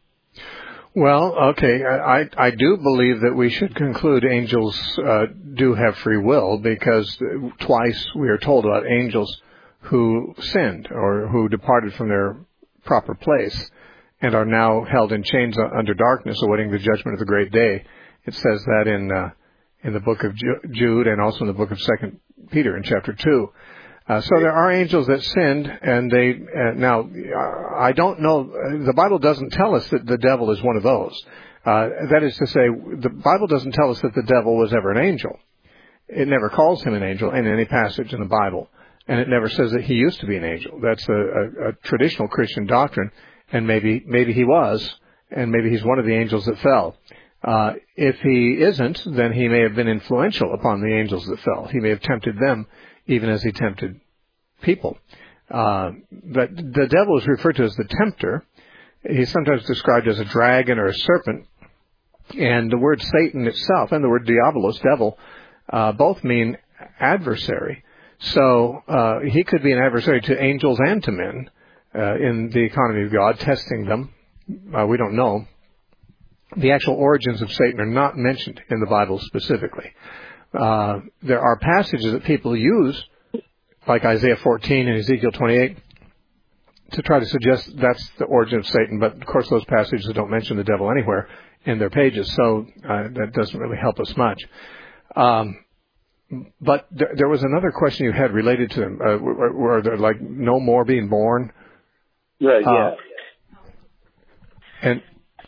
Well, okay, I, I do believe that we should conclude angels uh, do have free will because twice we are told about angels who sinned or who departed from their proper place and are now held in chains under darkness, awaiting the judgment of the great day. It says that in uh, in the book of Jude and also in the book of Second Peter in chapter two. Uh, so there are angels that sinned, and they uh, now uh, I don't know. The Bible doesn't tell us that the devil is one of those. Uh, that is to say, the Bible doesn't tell us that the devil was ever an angel. It never calls him an angel in any passage in the Bible, and it never says that he used to be an angel. That's a, a, a traditional Christian doctrine. And maybe maybe he was, and maybe he's one of the angels that fell. Uh, if he isn't, then he may have been influential upon the angels that fell. He may have tempted them, even as he tempted people. Uh, but the devil is referred to as the tempter. He's sometimes described as a dragon or a serpent. And the word Satan itself and the word diabolos, devil, uh, both mean adversary. So uh, he could be an adversary to angels and to men. Uh, in the economy of God, testing them. Uh, we don't know. The actual origins of Satan are not mentioned in the Bible specifically. Uh, there are passages that people use, like Isaiah fourteen and Ezekiel twenty-eight, to try to suggest that's the origin of Satan, but of course those passages don't mention the devil anywhere in their pages, so uh, that doesn't really help us much. Um, but th- there was another question you had related to them. Uh, were, were there like no more being born? Right, yeah. Uh, and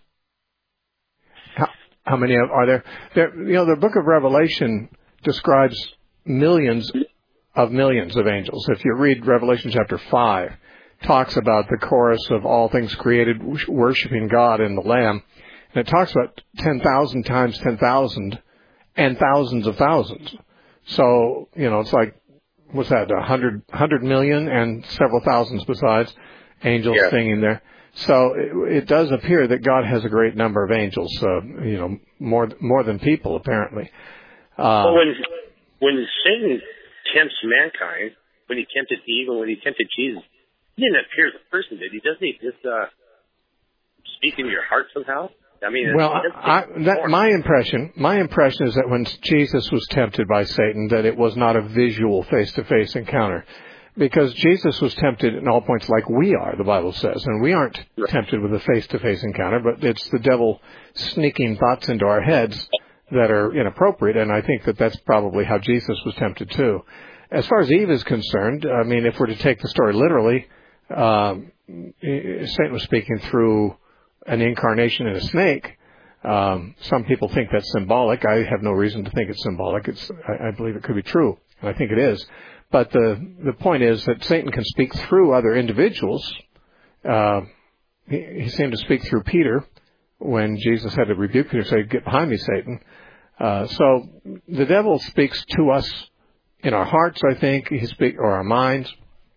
how, how many are there? there? You know, the book of Revelation describes millions of millions of angels. If you read Revelation chapter five, talks about the chorus of all things created worshiping God and the Lamb. And it talks about ten thousand times ten thousand and thousands of thousands. So, you know, it's like, what's that, a hundred, hundred million and several thousands besides. Angels yeah. singing there. So it, it does appear that God has a great number of angels, uh, you know, more more than people, apparently. Uh, well, when, when Satan tempts mankind, when he tempted Eve and when he tempted Jesus, he didn't appear as a person, did he? Doesn't he just uh, speak in your heart somehow? I mean, well, I, that, my impression, my impression is that when Jesus was tempted by Satan, that it was not a visual face-to-face encounter. Because Jesus was tempted in all points like we are, the Bible says. And we aren't right. tempted with a face-to-face encounter, but it's the devil sneaking thoughts into our heads that are inappropriate. And I think that that's probably how Jesus was tempted too. As far as Eve is concerned, I mean, if we're to take the story literally, um, Satan was speaking through an incarnation in a snake. Um, some people think that's symbolic. I have no reason to think it's symbolic. It's, I, I believe it could be true, and I think it is. But the the point is that Satan can speak through other individuals. Uh, he, he seemed to speak through Peter when Jesus had to rebuke Peter, say, "Get behind me, Satan." Uh, so the devil speaks to us in our hearts, I think, he speak or our minds.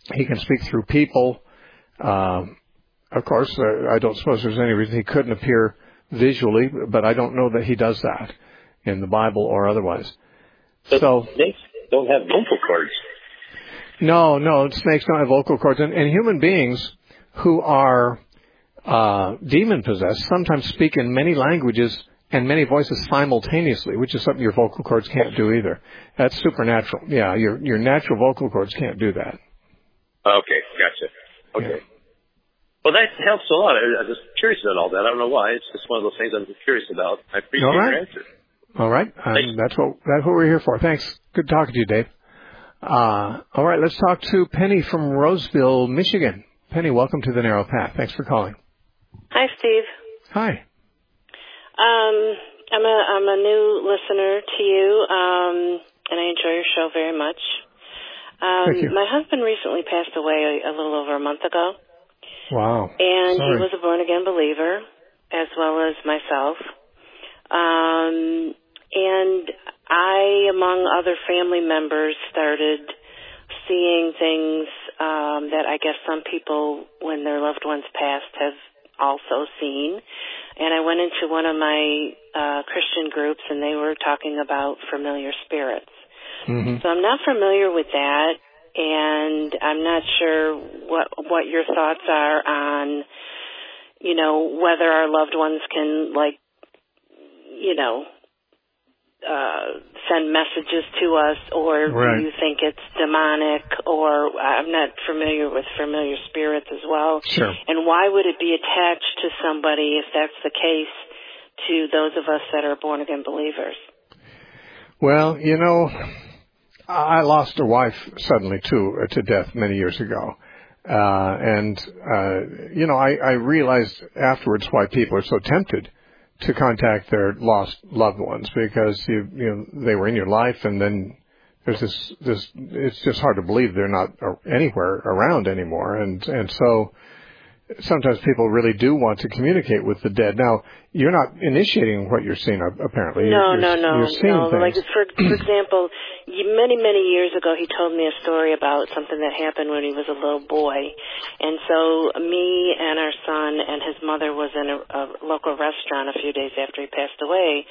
he can speak through people. Um, of course, uh, I don't suppose there's any reason he couldn't appear visually, but I don't know that he does that in the Bible or otherwise. But so snakes don't have vocal cords. No, no, snakes don't have vocal cords. And, and human beings who are uh, demon-possessed sometimes speak in many languages and many voices simultaneously, which is something your vocal cords can't do either. That's supernatural. Yeah, your your natural vocal cords can't do that. Okay, gotcha. Okay. Yeah. Well, that helps a lot. I'm just curious about all that. I don't know why. It's just one of those things I'm curious about. I appreciate all right. your answer. All right. Um, that's what that's what we're here for. Thanks. Good talking to you, Dave. Uh, all right, let's talk to Penny from Roseville, Michigan. Penny, welcome to the Narrow Path. Thanks for calling. Hi, Steve. Hi. Um, I'm a I'm a new listener to you, um, and I enjoy your show very much. Um, Thank you. My husband recently passed away a, a little over a month ago. Wow. And Sorry. he was a born-again believer, as well as myself. Um, and I, among other family members, started seeing things um, that I guess some people, when their loved ones passed, have also seen. And I went into one of my uh, Christian groups, and they were talking about familiar spirits. Mm-hmm. So I'm not familiar with that, and I'm not sure what what your thoughts are on, you know, whether our loved ones can, like, you know, uh, send messages to us, or right. do you think it's demonic, or I'm not familiar with familiar spirits as well. Sure. And why would it be attached to somebody, if that's the case, to those of us that are born-again believers? Well, you know, I lost a wife suddenly, too, uh, to death many years ago. Uh, and, uh, you know, I, I realized afterwards why people are so tempted to contact their lost loved ones, because you, you know, they were in your life, and then there's this, this, it's just hard to believe they're not anywhere around anymore. And, and so sometimes people really do want to communicate with the dead. Now, you're not initiating what you're seeing, apparently. No, you're, no, no, you're seeing no. things. Like, for, for example, many, many years ago, he told me a story about something that happened when he was a little boy. And so me and our son and his mother was in a, a local restaurant a few days after he passed away.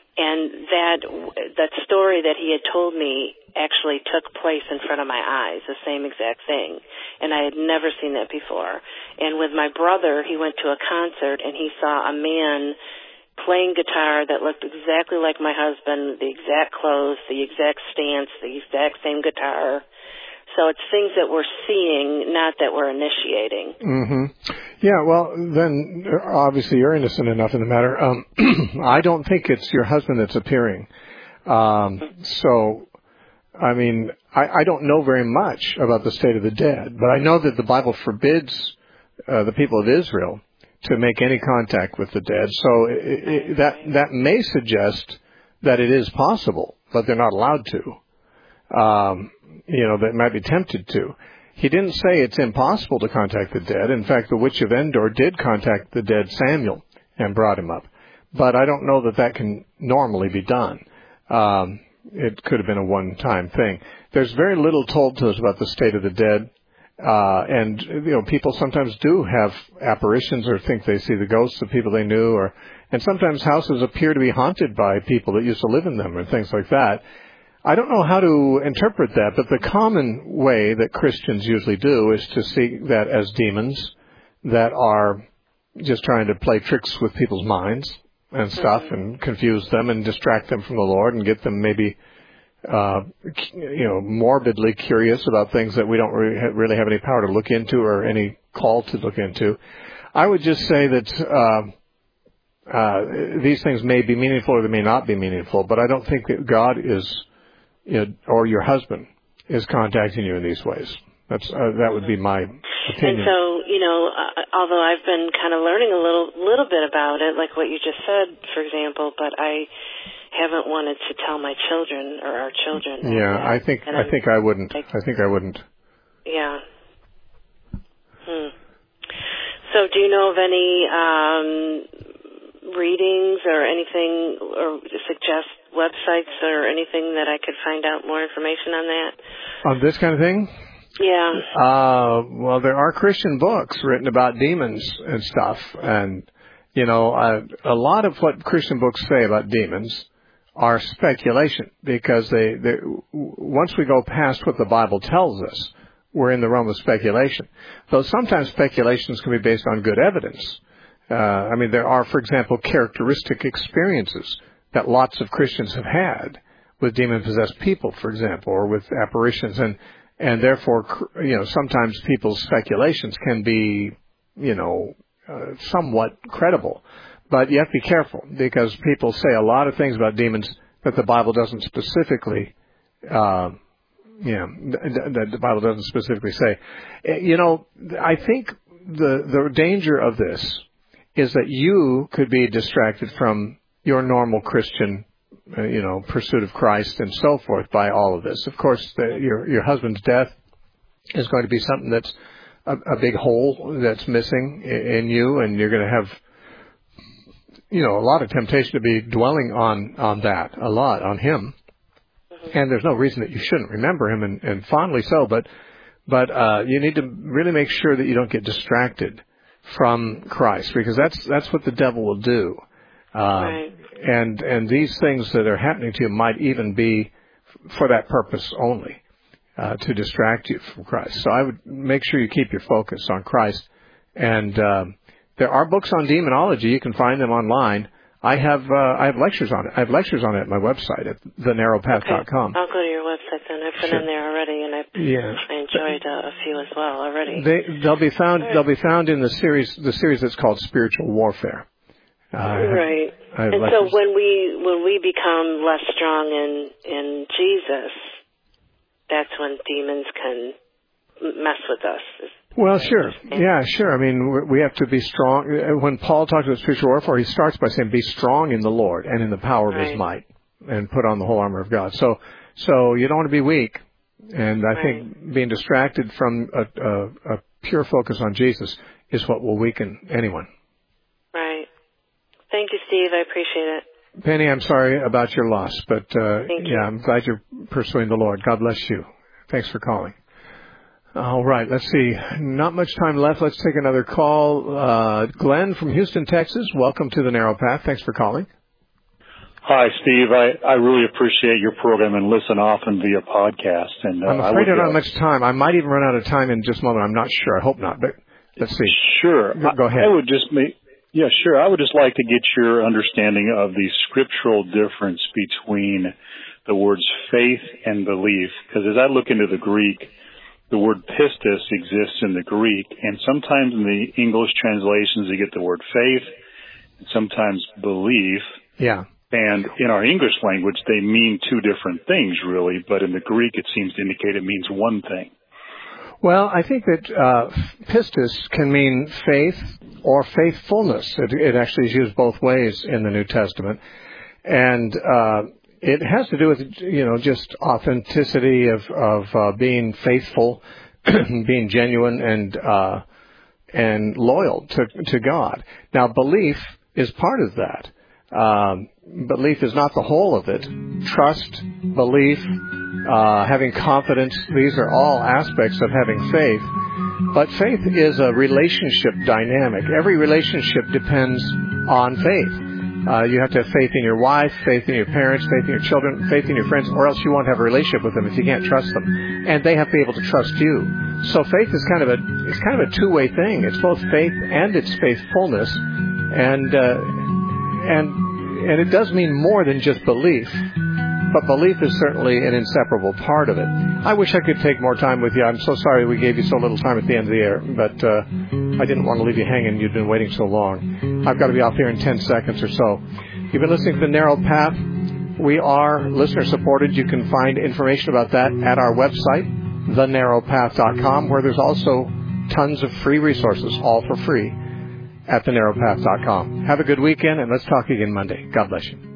And that that story that he had told me actually took place in front of my eyes, the same exact thing. And I had never seen that before. And with my brother, he went to a concert, and he saw a man playing guitar that looked exactly like my husband, the exact clothes, the exact stance, the exact same guitar. So it's things that we're seeing, not that we're initiating. Mm-hmm. Yeah, well, then obviously you're innocent enough in the matter. Um, I don't think it's your husband that's appearing. Um, so, I mean, I, I don't know very much about the state of the dead, but I know that the Bible forbids uh, the people of Israel to make any contact with the dead. So it, it, that that may suggest that it is possible, but they're not allowed to. Um, you know, they might be tempted to. He didn't say it's impossible to contact the dead. In fact, the witch of Endor did contact the dead Samuel and brought him up. But I don't know that that can normally be done. Um, it could have been a one-time thing. There's very little told to us about the state of the dead. Uh, and, you know, people sometimes do have apparitions or think they see the ghosts of people they knew. or And sometimes houses appear to be haunted by people that used to live in them or things like that. I don't know how to interpret that, but the common way that Christians usually do is to see that as demons that are just trying to play tricks with people's minds and stuff and confuse them and distract them from the Lord and get them maybe, uh, you know, morbidly curious about things that we don't really have any power to look into or any call to look into. I would just say that uh, uh, these things may be meaningful or they may not be meaningful, but I don't think that God is... You know, or your husband is contacting you in these ways. That's uh, that would be my opinion. And so, you know, uh, although I've been kind of learning a little little bit about it, like what you just said, for example, but I haven't wanted to tell my children or our children. Yeah, that. I think and I think I wouldn't. Like, I think I wouldn't. Yeah. Hmm. So, do you know of any um, readings or anything, or suggest websites or anything that I could find out more information on that? On this kind of thing? Yeah. Uh, well, there are Christian books written about demons and stuff, and you know, uh, a lot of what Christian books say about demons are speculation, because they, they once we go past what the Bible tells us, we're in the realm of speculation. Though sometimes speculations can be based on good evidence. Uh, I mean, there are, for example, characteristic experiences that lots of Christians have had with demon-possessed people, for example, or with apparitions, and and therefore, you know, sometimes people's speculations can be, you know, uh, somewhat credible. But you have to be careful, because people say a lot of things about demons that the Bible doesn't specifically, uh, yeah, that the Bible doesn't specifically say. You know, I think the the danger of this is that you could be distracted from your normal Christian, uh, you know, pursuit of Christ and so forth by all of this. Of course, the, your your husband's death is going to be something that's a, a big hole that's missing in, in you, and you're going to have, you know, a lot of temptation to be dwelling on, on that, a lot, on him. Mm-hmm. And there's no reason that you shouldn't remember him, and, and fondly so, but but uh, you need to really make sure that you don't get distracted from Christ, because that's that's what the devil will do. Uh, right. And and these things that are happening to you might even be for that purpose only, uh, to distract you from Christ. So I would make sure you keep your focus on Christ. And uh, there are books on demonology. You can find them online. I have uh, I have lectures on it. I have lectures on it at my website at the narrow path dot com. Okay. I'll go to your website then. I've been sure. in there already, and I've yeah. I enjoyed uh, a few as well already. They they'll be found right. they'll be found in the series the series that's called Spiritual Warfare. Uh, right. I have, I have and lectures. So when we when we become less strong in in Jesus, that's when demons can mess with us. Well, sure. Yeah, sure. I mean, we have to be strong. When Paul talks about spiritual warfare, he starts by saying, be strong in the Lord and in the power of right. his might, and put on the whole armor of God. So, so you don't want to be weak. And I right. think being distracted from a, a, a pure focus on Jesus is what will weaken anyone. Right. Thank you, Steve. I appreciate it. Penny, I'm sorry about your loss, but uh, Thank yeah, you. I'm glad you're pursuing the Lord. God bless you. Thanks for calling. All right, let's see. Not much time left. Let's take another call. Uh, Glenn from Houston, Texas. Welcome to the Narrow Path. Thanks for calling. Hi, Steve. I, I really appreciate your program and listen often via podcast. And uh, I'm afraid I, I don't have much time. I might even run out of time in just a moment. I'm not sure. I hope not, but let's see. Sure. Go, go ahead. I would just make, yeah, sure. I would just like to get your understanding of the scriptural difference between the words faith and belief, because as I look into the Greek, the word pistis exists in the Greek, and sometimes in the English translations you get the word faith, and sometimes belief. Yeah. And in our English language, they mean two different things, really, but in the Greek it seems to indicate it means one thing. Well, I think that uh, pistis can mean faith or faithfulness. It, it actually is used both ways in the New Testament. And uh it has to do with, you know, just authenticity of, of uh, being faithful, being genuine and uh, and loyal to, to God. Now, belief is part of that. Um, belief is not the whole of it. Trust, belief, uh, having confidence, these are all aspects of having faith. But faith is a relationship dynamic. Every relationship depends on faith. Uh, you have to have faith in your wife, faith in your parents, faith in your children, faith in your friends, or else you won't have a relationship with them if you can't trust them. And they have to be able to trust you. So faith is kind of a it's kind of a two-way thing. It's both faith and it's faithfulness, and uh, and and it does mean more than just belief. But belief is certainly an inseparable part of it. I wish I could take more time with you. I'm so sorry we gave you so little time at the end of the air, but uh, I didn't want to leave you hanging. You've been waiting so long. I've got to be off here in ten seconds or so. You've been listening to The Narrow Path. We are listener-supported. You can find information about that at our website, the narrow path dot com, where there's also tons of free resources, all for free, at the narrow path dot com. Have a good weekend, and let's talk again Monday. God bless you.